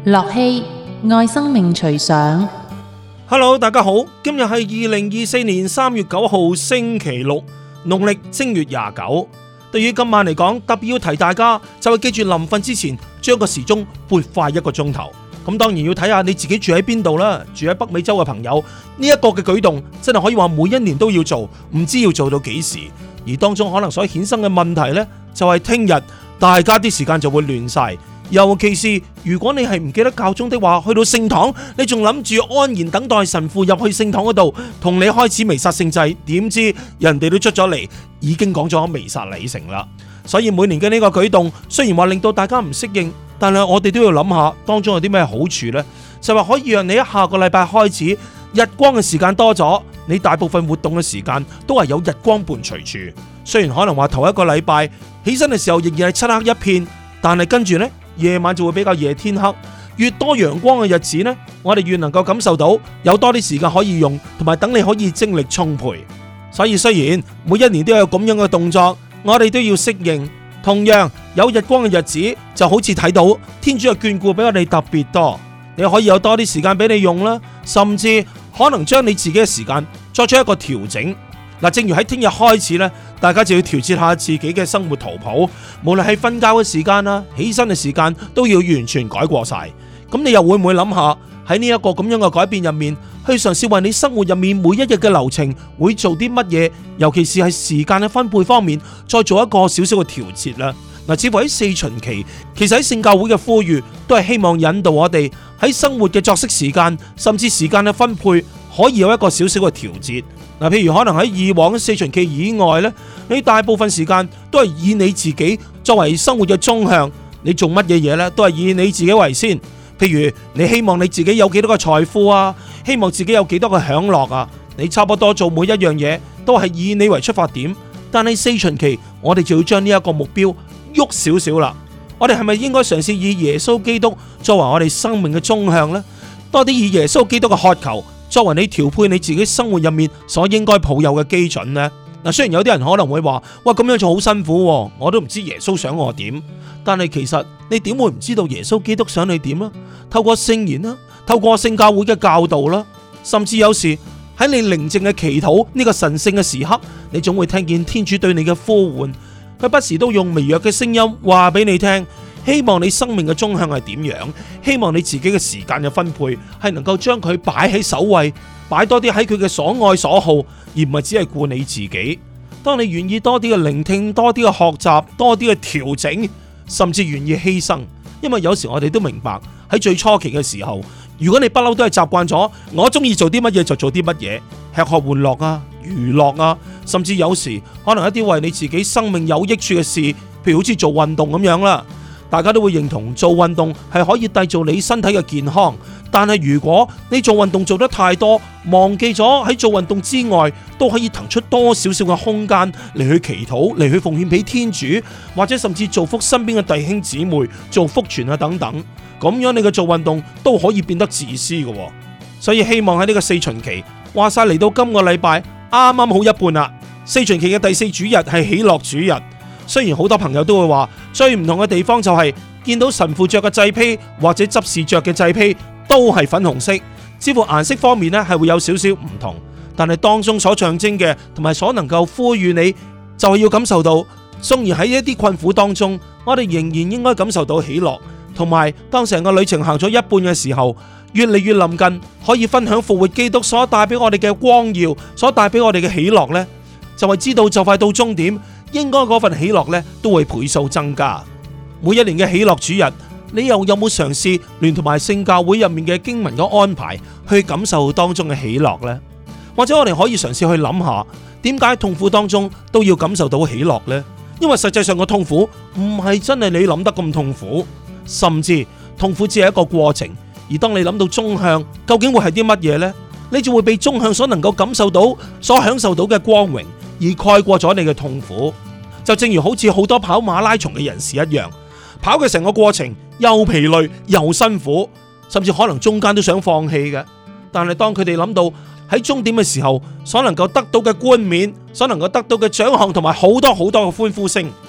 樂熙愛生命隨想。 Hello， 大家好，今日係2024年3月9號星期六，農曆正月29。對於今晚嚟講，特別要提大家就係記住臨瞓之前將個時鐘撥快1個鐘頭。咁當然要睇下你自己住喺邊度啦。住喺北美洲嘅朋友，呢一個嘅舉動真係可以話每一年都要做，唔知要做到幾時。而當中可能所衍生嘅問題呢，就係聽日大家啲時間就會亂晒。尤其是如果你係唔記得教宗的話，去到聖堂，你仲諗住安然等待神父入去聖堂嗰度同你開始彌撒聖祭，點知人哋都出咗嚟，已經講咗彌撒禮成啦。所以每年嘅呢個舉動，雖然話令到大家唔適應，但係我哋都要諗下當中有啲咩好處呢？就話可以讓你喺下個禮拜開始，日光嘅時間多咗，你大部分活動嘅時間都係有日光伴隨住。雖然可能話頭一個禮拜起身嘅時候仍然係漆黑一片，但係跟住呢，夜晚就會比較夜天黑，越多陽光嘅日子呢，我哋越能夠感受到有多啲時間可以用，同埋等你可以精力充沛。所以雖然每一年都有咁樣嘅動作，我哋都要適應。同樣有日光嘅日子，就好似睇到天主嘅眷顧比我哋特別多，你可以有多啲時間俾你用啦，甚至可能將你自己嘅時間作出一個調整。嗱，正如喺聽日開始呢，大家就要調節下自己嘅生活圖譜，無論係瞓覺嘅時間啦、起身嘅時間，都要完全改過晒。咁你又會唔會諗下喺呢一個咁樣嘅改變入面，去嘗試為你生活入面每一日嘅流程會做啲乜嘢？尤其是係時間嘅分配方面，再做一個少少嘅調節啦。嗱，似乎喺四旬期，其實喺聖教會嘅呼籲都係希望引導我哋喺生活嘅作息時間，甚至時間嘅分配，可以有一個少少嘅調節。嗱，譬如可能喺以往四旬期以外呢，你大部分時間都係以你自己作為生活嘅中向，你做乜嘢嘢呢都係以你自己為先。譬如你希望你自己有幾多個財富啊，希望自己有幾多個享樂啊，你差不多做每一樣嘢都係以你為出發點。但係四旬期，我哋就要將呢一個目標喐少少啦。我哋係咪應該嘗試以耶穌基督作為我哋生命嘅中向呢？多啲以耶穌基督嘅渴求作為你調配你自己生活入面所應該抱有嘅基準呢？嗱，雖然有啲人可能會話，哇，咁樣就好辛苦喎，我都唔知耶穌想我點。但係其實你點會唔知道耶穌基督想你點啊？透過聖言啦，透過聖教會嘅教導啦，甚至有時喺你寧靜嘅祈禱呢個神聖嘅時刻，你總會聽見天主對你嘅呼喚。佢不時都用微弱嘅聲音話俾你聽，希望你生命嘅終向係點樣，希望你自己嘅時間嘅分配係能夠將佢擺喺首位，擺多啲喺佢嘅所愛所好，而唔係只係顧你自己。當你願意多啲嘅聆聽，多啲嘅學習，多啲嘅調整，甚至願意犧牲，因為有時我哋都明白喺最初期嘅時候，如果你不嬲都係習慣咗我中意做啲乜嘢就做啲乜嘢，吃喝玩樂啊、娛樂啊，甚至有時可能一啲為你自己生命有益處嘅事，譬如好似做運動咁樣啦，大家都會認同做運動係可以締造你身體嘅健康。但係如果你做運動做得太多，忘記咗喺做運動之外都可以騰出多少少嘅空間嚟去祈禱，嚟去奉獻俾天主，或者甚至造福身邊嘅弟兄姊妹，做福傳啊等等，咁樣你嘅做運動都可以變得自私嘅。所以希望喺呢個四旬期，話晒嚟到今個禮拜啱啱好一半啦。四旬期嘅第4主日係喜樂主日，雖然好多朋友都會話最唔同嘅地方就係見到神父着嘅祭披或者執事着嘅祭披都係粉紅色，似乎顏色方面呢係會有少少唔同，但係當中所象徵嘅同埋所能夠呼籲你，就係要感受到，縱然喺一啲困苦當中，我哋仍然應該感受到喜樂，同埋當成個旅程行咗一半嘅時候，越嚟越臨近，可以分享復活基督所帶俾我哋嘅光耀，所帶俾我哋嘅喜樂呢，就係知道就快到終點，應該嗰份喜樂呢都會倍數增加。每一年嘅喜樂主日，你又有冇嘗試聯同埋聖教會入面嘅經文嘅安排，去感受當中嘅喜樂呢？或者我哋可以嘗試去諗下，點解痛苦當中都要感受到喜樂呢？因為實際上個痛苦唔係真係你諗得咁痛苦，甚至痛苦只係一個過程。而當你諗到終向究竟會係啲乜嘢呢？你就會被終向所能夠感受到、所享受到嘅光榮而蓋過咗你嘅痛苦。就正如好似好多跑馬拉松嘅人士一樣，跑嘅成個過程又疲累又辛苦，甚至可能中間都想放棄嘅。但係當佢哋諗到喺終點嘅時候，所能夠得到嘅冠冕，所能夠得到嘅獎項同埋好多好多嘅歡呼聲，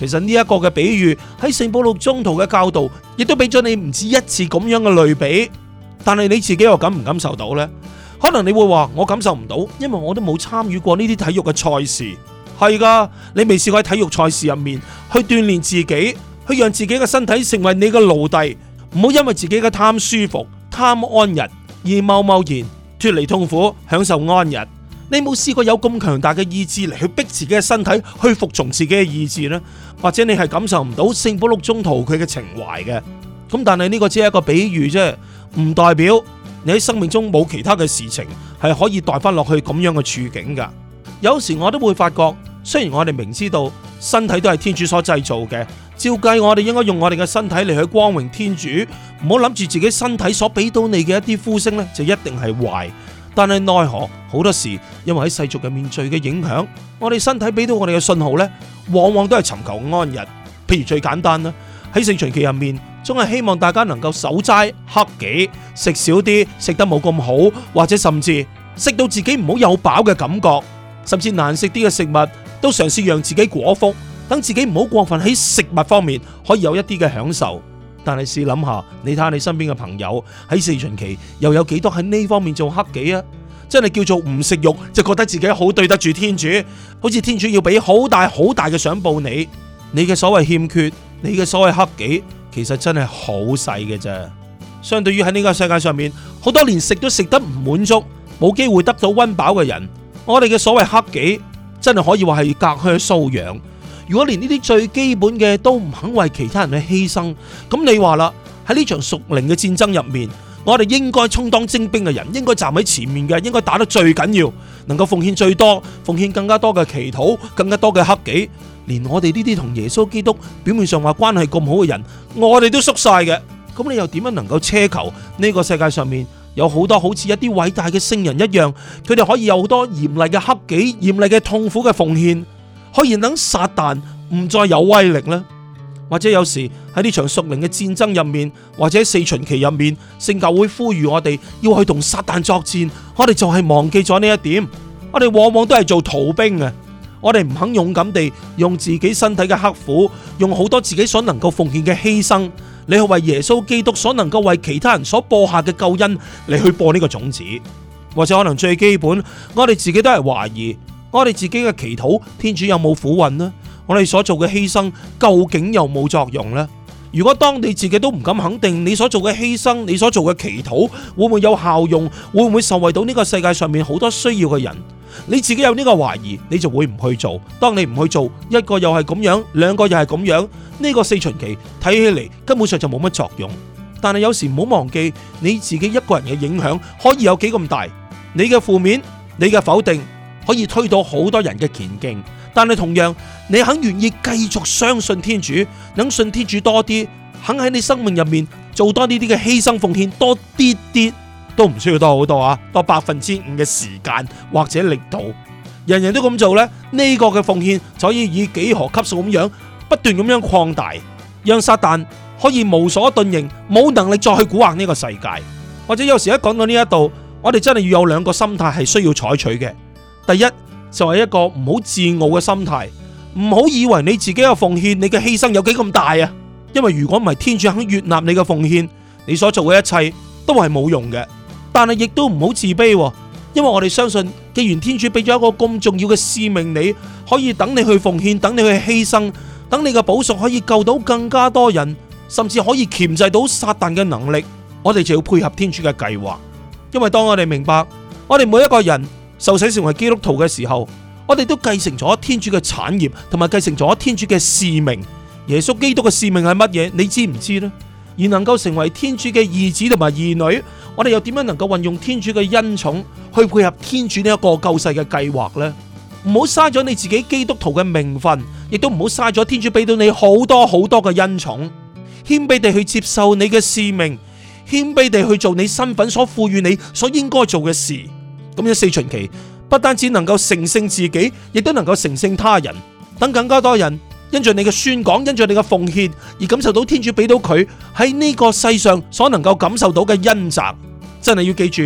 其實呢一個嘅比喻喺聖保祿宗徒嘅教導，亦都俾咗你唔止一次咁樣嘅類比。但係你自己又感唔感受到呢？可能你會話我感受唔到，因為我都冇參與過呢啲體育嘅賽事。係噶，你未試過喺體育賽事入面去鍛煉自己，去讓自己嘅身體成為你嘅奴隸，唔好因為自己嘅貪舒服、貪安逸而貿貿然脫離痛苦，享受安逸。你冇試過有咁強大嘅意志嚟去逼自己嘅身體去服從自己嘅意志呢？或者你係感受唔到聖保祿宗徒佢嘅情懷嘅？咁但係呢個只係一個比喻啫，唔代表你喺生命中冇其他嘅事情係可以帶翻落去咁樣嘅處境噶。有時我都會發覺，雖然我哋明知道身體都係天主所製造嘅，照計我哋應該用我哋嘅身體嚟去光榮天主，唔好諗住自己身體所俾到你嘅一啲呼聲呢，就一定係壞。但係奈何好多時，因為喺世俗嘅面罪嘅影響，我哋身體俾到我哋嘅信號呢，往往都係尋求安逸。譬如最簡單啦，喺四旬期入面，總係希望大家能夠守齋克己，食少啲，食得冇咁好，或者甚至食到自己唔好有飽嘅感覺，甚至難食啲嘅食物都嘗試讓自己果腹，等自己唔好過分喺食物方面可以有一啲嘅享受。但係試諗下，你睇下你身邊嘅朋友喺四旬期又有幾多喺呢方面做克己啊？真係叫做唔食肉就覺得自己好對得住天主，好似天主要俾好大好大嘅賞報你。你嘅所謂欠缺，你嘅所謂克己，其實真係好細嘅啫。相對於喺呢個世界上面，好多連食都食得唔滿足，冇機會得到溫飽嘅人，我哋嘅所謂克己，真係可以話係隔靴搔癢。如果連呢啲最基本嘅都唔肯為其他人去犧牲，咁你話啦，喺呢場屬靈嘅戰爭入面，我哋應該充當精兵嘅人，應該站喺前面嘅，應該打得最緊要，能夠奉獻最多，奉獻更加多嘅祈禱，更加多嘅克己。連我哋呢啲同耶穌基督表面上話關係咁好嘅人，我哋都縮晒嘅，咁你又點樣能夠奢求呢個世界上面有好多好似一啲偉大嘅聖人一樣，佢哋可以有好多嚴厲嘅克己、嚴厲嘅痛苦嘅奉獻，可以等撒旦唔再有威力呢？或者有時喺呢場屬靈嘅戰爭入面，或者四旬期入面，聖教會呼籲我哋要去同撒旦作戰，我哋就係忘記咗呢一點，我哋往往都係做逃兵嘅，我哋唔肯勇敢地用自己身體嘅刻苦，用好多自己所能夠奉獻嘅犧牲，你去為耶穌基督所能夠為其他人所播下嘅救恩嚟去播呢個種子。或者可能最基本，我哋自己都係懷疑我哋自己嘅祈禱，天主有冇俯允呢？我哋所做嘅犧牲究竟有冇作用呢？如果當你自己都唔敢肯定你所做嘅犧牲，你所做嘅祈禱會唔會有效用，會唔會受惠到呢個世界上面好多需要嘅人？你自己有呢個懷疑，你就會唔去做。當你唔去做，一個又係咁樣，兩個又係咁樣，呢個四旬期睇起嚟根本上就冇乜作用。但係有時唔好忘記你自己一個人嘅影響可以有幾咁大，你嘅負面，你嘅否定可以推到好多人嘅前進。但係同樣，你肯願意繼續相信天主，能信天主多啲，肯喺你生命入面做多呢啲嘅犧牲奉獻，多啲啲都唔需要多好多啊，多5%嘅時間或者力度，人人都咁做呢，呢個嘅奉獻就可以以幾何級數咁樣不斷咁樣擴大，讓撒旦可以無所遁形，冇能力再去蠱惑呢個世界。或者有時一講到呢一度，我哋真係要有兩個心態係需要採取嘅。第一就係一個唔好自傲嘅心態，唔好以為你自己嘅奉獻，你嘅犧牲有幾咁大啊！因為如果唔係天主肯悅納你嘅奉獻，你所做嘅一切都係冇用嘅。但係亦都唔好自卑，因為我哋相信，既然天主俾咗一個咁重要嘅使命，你可以等你去奉獻，等你去犧牲，等你嘅補贖可以救到更加多人，甚至可以鉗制到撒旦嘅能力，我哋就要配合天主嘅計劃。因為當我哋明白，我哋每一個人受洗成為基督徒嘅時候，我哋都繼承咗天主嘅產業，同埋繼承咗天主嘅使命。耶穌基督嘅使命係乜嘢？你知唔知呢？而能夠成為天主嘅義子同埋義女，我哋又點樣能夠運用天主嘅恩寵去配合天主呢一個救世嘅計劃呢？唔好嘥咗你自己基督徒嘅名分，亦都唔好嘥咗天主俾到你好多好多嘅恩寵。謙卑地去接受你嘅使命，謙卑地去做你身份所賦予你所應該做嘅事。咁樣四旬期不單止能夠成聖自己，亦都能夠成聖他人，等更加多人因着你嘅宣講，因着你嘅奉獻而感受到天主俾到佢喺呢個世上所能夠感受到嘅恩澤。真係要記住，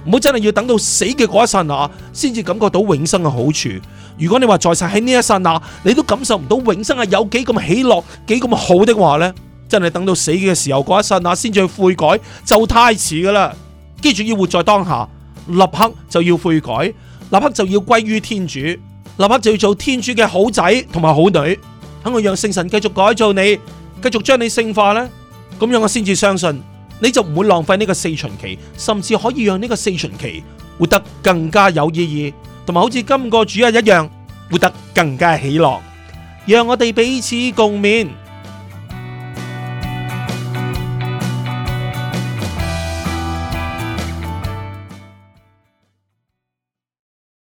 唔好真係要等到死嘅嗰一剎那先至感覺到永生嘅好處。如果你話在世喺呢一剎那你都感受唔到永生係有幾咁喜樂幾咁好的話呢，真係等到死嘅時候嗰一剎那先至去悔改就太遲噶啦。記住要活在當下，立刻就要悔改，立刻就要歸於天主，立刻就要做天主嘅好仔同埋好女。等我讓聖神繼續改造你，繼續將你聖化呢，咁樣我先至相信你就唔會浪費呢個四旬期，甚至可以讓呢個四旬期活得更加有意義，同埋好似今個主日一樣活得更加喜樂。讓我哋彼此共勉。